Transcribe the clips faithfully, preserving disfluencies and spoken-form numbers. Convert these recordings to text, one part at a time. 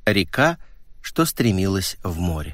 Река, что стремилась в море.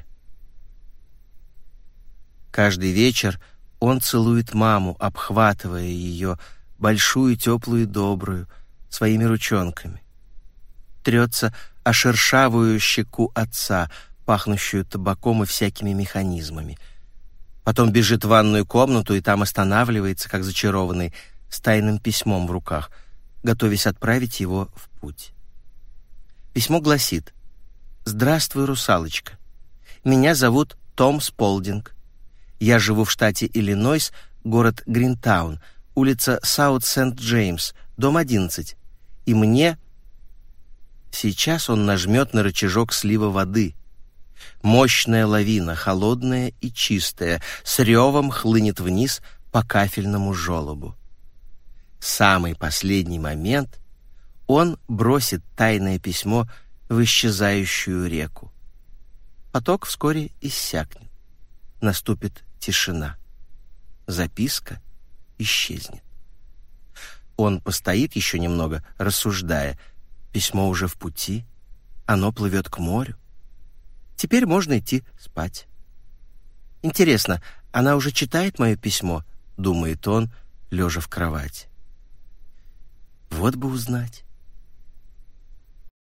Каждый вечер он целует маму, обхватывая ее, большую, теплую и добрую, своими ручонками. Трется о шершавую щеку отца, пахнущую табаком и всякими механизмами. Потом бежит в ванную комнату и там останавливается, как зачарованный, с тайным письмом в руках, готовясь отправить его в путь. Письмо гласит: «Здравствуй, русалочка. Меня зовут Том Сполдинг. Я живу в штате Иллинойс, город Гринтаун, улица Саут-Сент-Джеймс, дом одиннадцать. И мне...» Сейчас он нажмет на рычажок слива воды. Мощная лавина, холодная и чистая, с ревом хлынет вниз по кафельному желобу. В самый последний момент он бросит тайное письмо в исчезающую реку. Поток вскоре иссякнет. Наступит тишина. Записка исчезнет. Он постоит еще немного, рассуждая. Письмо уже в пути, оно плывет к морю. Теперь можно идти спать. Интересно, она уже читает мое письмо, думает он, лежа в кровати. Вот бы узнать.